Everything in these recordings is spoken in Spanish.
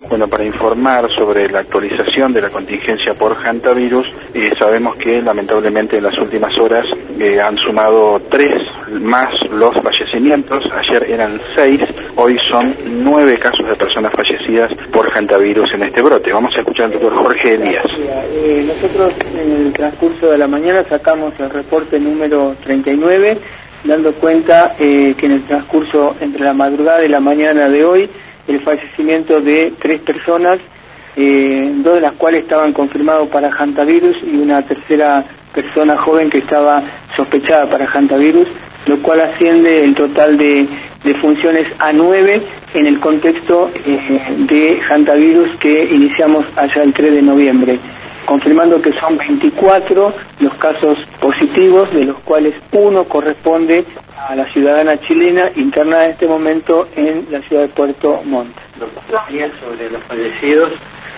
Bueno, para informar sobre la actualización de la contingencia por hantavirus, sabemos que lamentablemente en las últimas horas han sumado 3 más los fallecimientos. Ayer eran 6, hoy son 9 casos de personas fallecidas por hantavirus en este brote. Vamos a escuchar al doctor Jorge Elías. Nosotros en el transcurso de la mañana sacamos el reporte número 39, dando cuenta que en el transcurso entre la madrugada y la mañana de hoy, el fallecimiento de 3 personas, 2 de las cuales estaban confirmados para hantavirus y una tercera persona joven que estaba sospechada para hantavirus, lo cual asciende el total de funciones a 9 en el contexto de hantavirus que iniciamos allá el 3 de noviembre, confirmando que son 24 los casos positivos, de los cuales 1 corresponde a la ciudadana chilena internada en este momento en la ciudad de Puerto Montt. Sobre los fallecidos,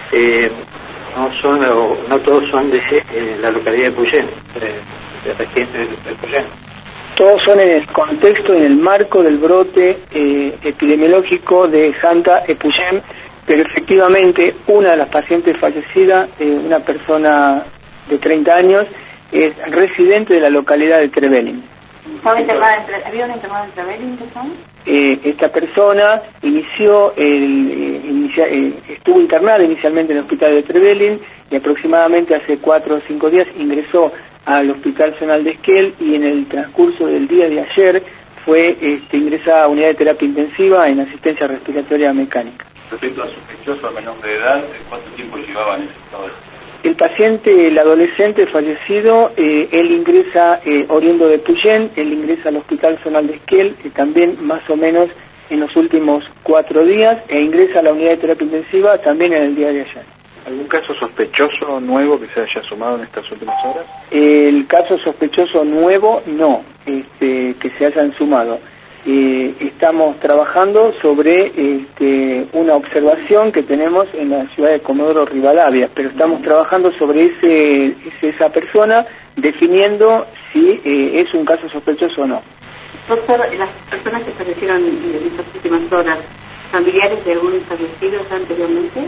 no todos son de la localidad de Epuyén, de residentes de Epuyén. Todos son en el contexto, en el marco del brote epidemiológico de Hanta Epuyén, pero efectivamente una de las pacientes fallecidas, una persona de 30 años, es residente de la localidad de Trevelin. ¿Había un internado en Trevelin que son? Esta persona estuvo internada inicialmente en el hospital de Trevelin y aproximadamente hace 4 o 5 días ingresó al Hospital Zonal de Esquel y en el transcurso del día de ayer fue ingresada a unidad de terapia intensiva en asistencia respiratoria mecánica. Respecto al sospechoso menor de edad, ¿cuánto tiempo llevaba en ese estado? El paciente, el adolescente fallecido, él ingresa oriundo de Epuyén, él ingresa al Hospital Zonal de Esquel, también más o menos en los últimos 4 días, e ingresa a la unidad de terapia intensiva también en el día de ayer. ¿Algún caso sospechoso nuevo que se haya sumado en estas últimas horas? El caso sospechoso nuevo no, que se hayan sumado. Estamos trabajando sobre una observación que tenemos en la ciudad de Comodoro Rivadavia, pero estamos trabajando sobre esa persona, definiendo si es un caso sospechoso o no. Doctor, las personas que fallecieron en estas últimas horas, ¿familiares de algún fallecido anteriormente?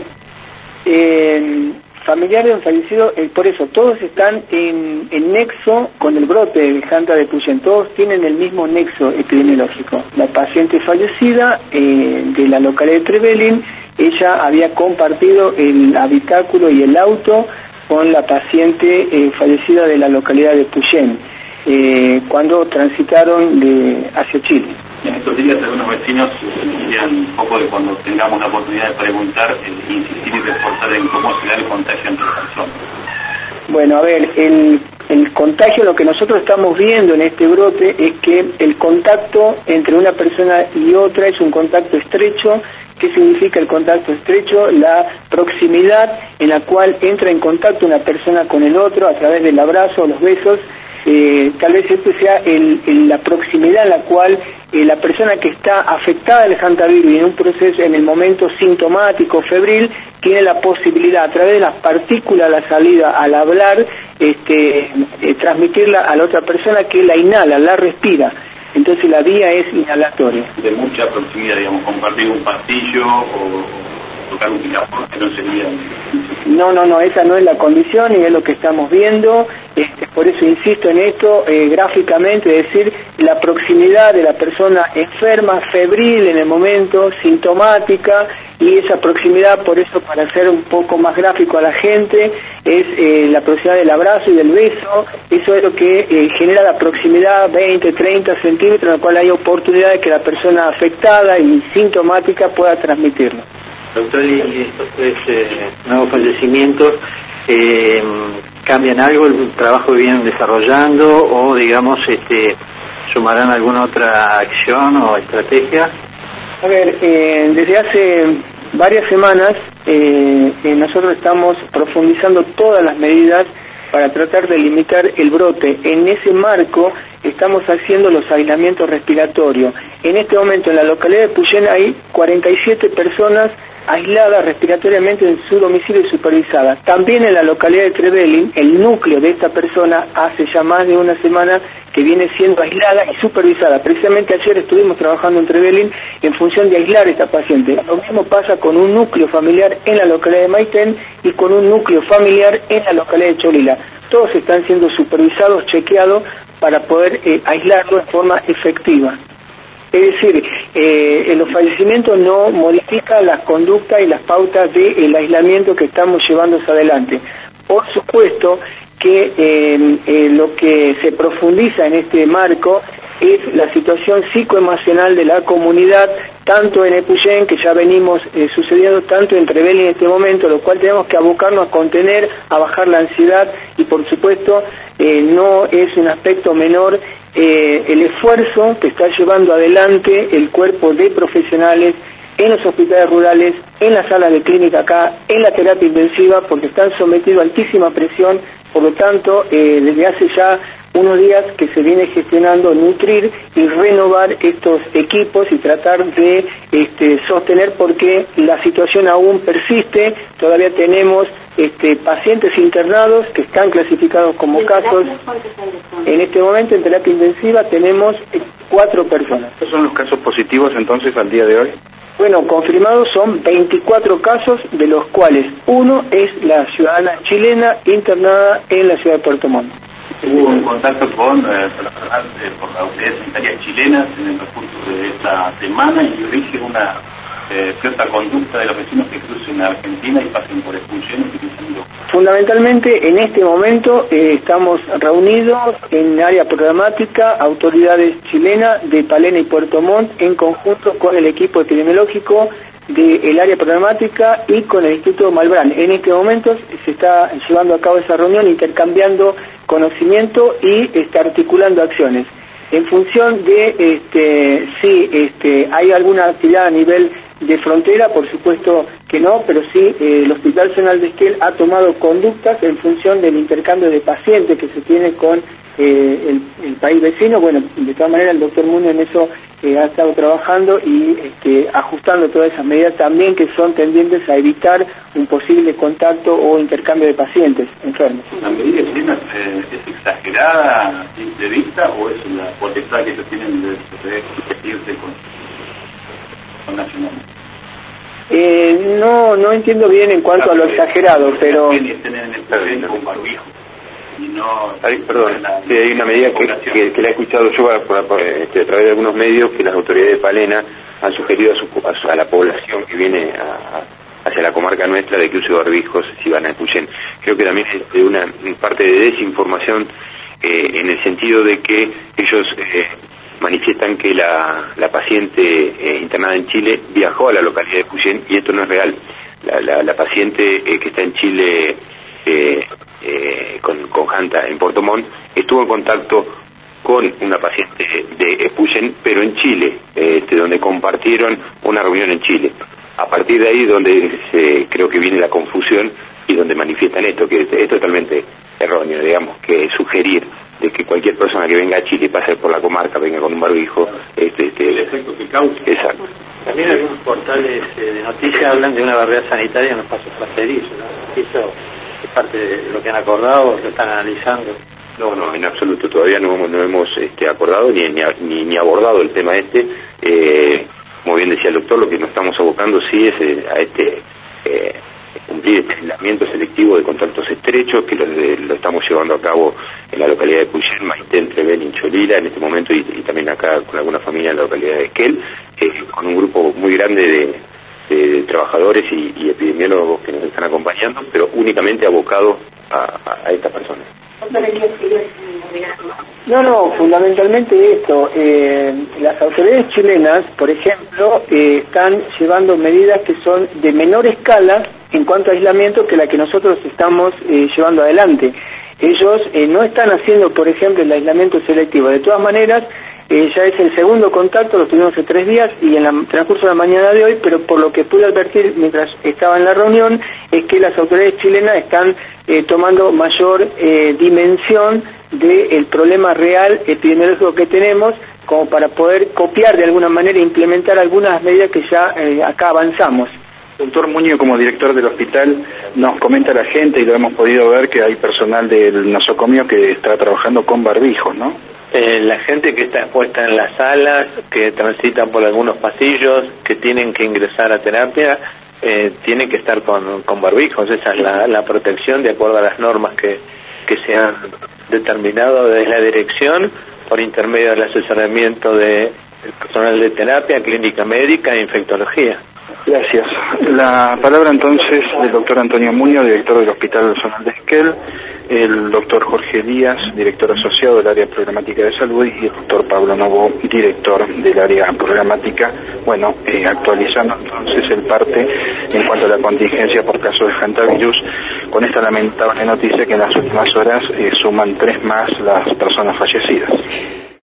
Familiares de un fallecido, por eso, todos están en nexo con el brote de Hanta de Epuyén, todos tienen el mismo nexo epidemiológico. La paciente fallecida de la localidad de Trevelin, ella había compartido el habitáculo y el auto con la paciente fallecida de la localidad de Epuyén, cuando transitaron hacia Chile. En estos días algunos vecinos decían un poco de cuando tengamos la oportunidad de preguntar, insistir y reforzar en cómo se da el contagio entre las personas. Bueno, a ver, el contagio, lo que nosotros estamos viendo en este brote es que el contacto entre una persona y otra es un contacto estrecho. ¿Qué significa el contacto estrecho? La proximidad en la cual entra en contacto una persona con el otro a través del abrazo o los besos. Tal vez esto sea la proximidad en la cual la persona que está afectada del hantavirus y en un proceso, en el momento sintomático, febril, tiene la posibilidad a través de las partículas, la salida al hablar, transmitirla a la otra persona que la inhala, la respira. Entonces la vía es inhalatoria. De mucha proximidad, digamos, compartir un pastillo o tocar un micrófono, que no sería... No, esa no es la condición y es lo que estamos viendo. Por eso insisto en esto gráficamente, es decir, la proximidad de la persona enferma, febril en el momento, sintomática, y esa proximidad, por eso para hacer un poco más gráfico a la gente, es la proximidad del abrazo y del beso. Eso es lo que genera la proximidad 20, 30 centímetros, en la cual hay oportunidad de que la persona afectada y sintomática pueda transmitirlo. Doctor, ¿y estos 3 nuevos fallecimientos cambian algo el trabajo que vienen desarrollando o, digamos, sumarán alguna otra acción o estrategia? A ver, desde hace varias semanas nosotros estamos profundizando todas las medidas para tratar de limitar el brote. En ese marco estamos haciendo los aislamientos respiratorios. En este momento en la localidad de Epuyén hay 47 personas aislada respiratoriamente en su domicilio y supervisada. También en la localidad de Trevelin, el núcleo de esta persona hace ya más de una semana que viene siendo aislada y supervisada. Precisamente ayer estuvimos trabajando en Trevelin en función de aislar a esta paciente. Lo mismo pasa con un núcleo familiar en la localidad de Maitén y con un núcleo familiar en la localidad de Cholila. Todos están siendo supervisados, chequeados, para poder aislarlo de forma efectiva. Es decir, los fallecimientos no modifican las conductas y las pautas del aislamiento que estamos llevando adelante. Por supuesto que lo que se profundiza en este marco es la situación psicoemocional de la comunidad, tanto en Epuyén, que ya venimos sucediendo, tanto en Trevelin en este momento, lo cual tenemos que abocarnos a contener, a bajar la ansiedad y por supuesto no es un aspecto menor el esfuerzo que está llevando adelante el cuerpo de profesionales en los hospitales rurales, en las salas de clínica acá, en la terapia intensiva, porque están sometidos a altísima presión. Por lo tanto, desde hace ya unos días que se viene gestionando nutrir y renovar estos equipos y tratar de sostener, porque la situación aún persiste. Todavía tenemos pacientes internados que están clasificados como casos. En este momento en terapia intensiva tenemos 4 personas. ¿Estos son los casos positivos entonces al día de hoy? Bueno, confirmados son 24 casos, de los cuales uno es la ciudadana chilena internada en la ciudad de Puerto Montt. Hubo un contacto con personal por las autoridades sanitarias chilenas en el transcurso de esta semana y rige una cierta conducta de los vecinos que crucen a Argentina y pasen por Epuyén utilizando. Fundamentalmente en este momento estamos reunidos en área programática, autoridades chilenas de Palena y Puerto Montt, en conjunto con el equipo epidemiológico del área programática y con el Instituto Malbrán. En este momento se está llevando a cabo esa reunión, intercambiando conocimiento y articulando acciones. En función de si hay alguna actividad a nivel de frontera, por supuesto que no, pero sí el Hospital Zonal de Esquel ha tomado conductas en función del intercambio de pacientes que se tiene con el país vecino. Bueno, de todas maneras el doctor Mundo en eso ha estado trabajando y ajustando todas esas medidas también que son tendientes a evitar un posible contacto o intercambio de pacientes enfermos. ¿La medida chilena es exagerada, de vista, o es la potestad que ellos tienen de competirse con nacional? No entiendo bien en cuanto a lo exagerado, pero... Hay una medida que la he escuchado yo a través de algunos medios, que las autoridades de Palena han sugerido a la población que viene hacia la comarca nuestra de que use barbijos si van a Epuyén. Creo que también es de una parte de desinformación en el sentido de que ellos manifiestan que la paciente internada en Chile viajó a la localidad de Epuyén y esto no es real. La paciente que está en Chile con Janta en Puerto Montt estuvo en contacto con una paciente de Epuyén, pero en Chile, donde compartieron una reunión en Chile. A partir de ahí donde creo que viene la confusión y donde manifiestan esto, que es totalmente erróneo, digamos, que sugerir de que cualquier persona que venga a Chile y pase por la comarca venga con un barbijo, el efecto que causa. Exacto. También algunos portales de noticias hablan de una barrera sanitaria en los pasos fronterizos, ¿no? Eso es parte de lo que han acordado, lo están analizando. No, en absoluto, todavía no hemos acordado ni abordado el tema como bien decía el doctor, lo que nos estamos abocando sí es a cumplir este aislamiento selectivo de contactos estrechos, que lo estamos llevando a cabo en la localidad de Epuyén, Maitén, Trevelin, Cholila en este momento y también acá con alguna familia en la localidad de Esquel, con un grupo muy grande de trabajadores y epidemiólogos que nos están acompañando, pero únicamente abocados a estas personas. No, fundamentalmente esto. Las autoridades chilenas, por ejemplo, están llevando medidas que son de menor escala en cuanto a aislamiento que la que nosotros estamos llevando adelante. Ellos no están haciendo, por ejemplo, el aislamiento selectivo. De todas maneras, ya es el segundo contacto, lo tuvimos hace 3 días y en el transcurso de la mañana de hoy, pero por lo que pude advertir mientras estaba en la reunión, es que las autoridades chilenas están tomando mayor dimensión del problema real epidemiológico que tenemos, como para poder copiar de alguna manera e implementar algunas medidas que ya acá avanzamos. Doctor Muñoz, como director del hospital, nos comenta la gente, y lo hemos podido ver, que hay personal del nosocomio que está trabajando con barbijos, ¿no? La gente que está expuesta en las salas, que transitan por algunos pasillos, que tienen que ingresar a terapia, tienen que estar con barbijos. Esa es la protección de acuerdo a las normas que se han determinado desde la dirección por intermedio del asesoramiento del personal de terapia, clínica médica e infectología. Gracias. La palabra entonces del doctor Antonio Muñoz, director del Hospital Zonal de Esquel, el doctor Jorge Díaz, director asociado del área programática de salud, y el doctor Pablo Novo, director del área programática, actualizando entonces el parte en cuanto a la contingencia por caso de hantavirus, con esta lamentable noticia que en las últimas horas suman 3 más las personas fallecidas.